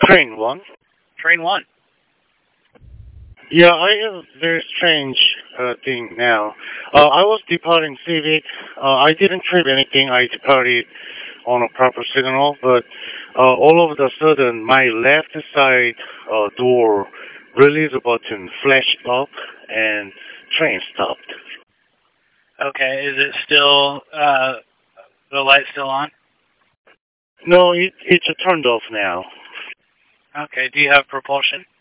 Train 1? Train 1. Yeah, I have a very strange thing now. I was departing Civic. I didn't trip anything. I departed on a proper signal, but all of a sudden, my left side door release button flashed up and train stopped. Okay, is it still, the light still on? No, it's turned off now. Okay, do you have propulsion?